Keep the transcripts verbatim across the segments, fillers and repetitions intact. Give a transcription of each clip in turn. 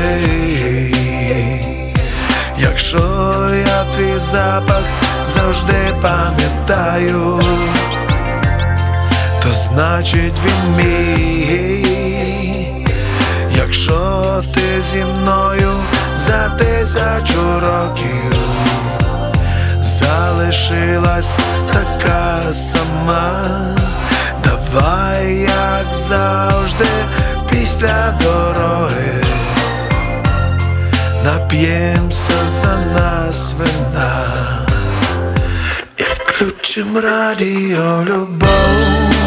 пішли. Якщо я твій запах завжди пам'ятаю, то значить він мій. Якщо ти зі мною за тисячу років залишилась така сама, давай, як завжди, після дороги нап'ємся за нас вина і включим радіо любов.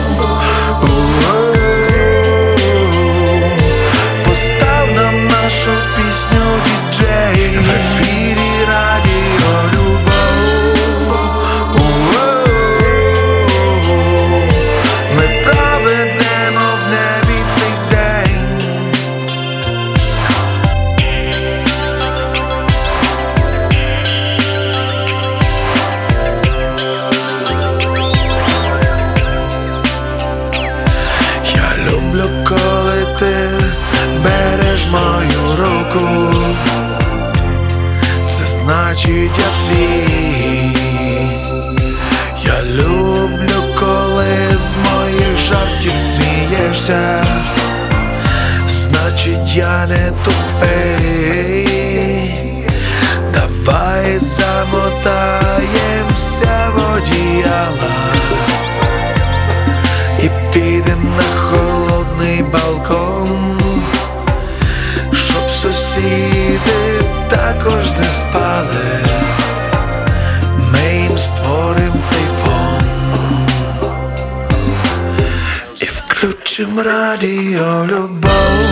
Постав нам нашу пісню, діджей, в ефірі радіо любов. Ми проведемо в небі цей день. Я люблю, коли ти береш мою руку, це значить я твій. Я люблю, коли з моїх жартів смієшся, значить я не тупий. Давай замотаємося в одіяла і підем на холодний балкон, щоб сусіди також не спали. Ми їм створим цей фон і включим радіо любов.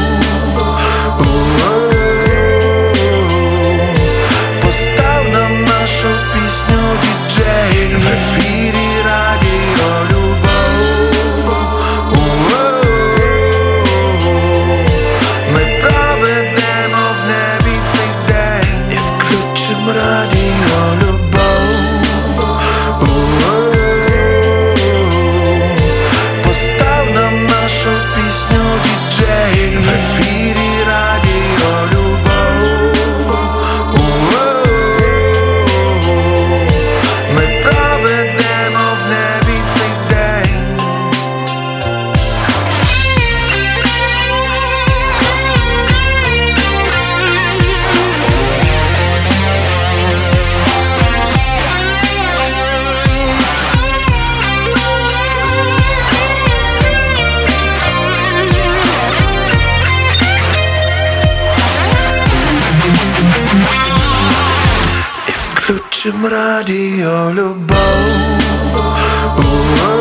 Постав нам нашу пісню, діджей, в ефірі радіо любов. Ми проведемо в небі цей день і включим радіо любов. Постав нам нашу пісню, діджей, в ефірі радіо любов. Ми проведемо в небі цей день. І включим радіо любов.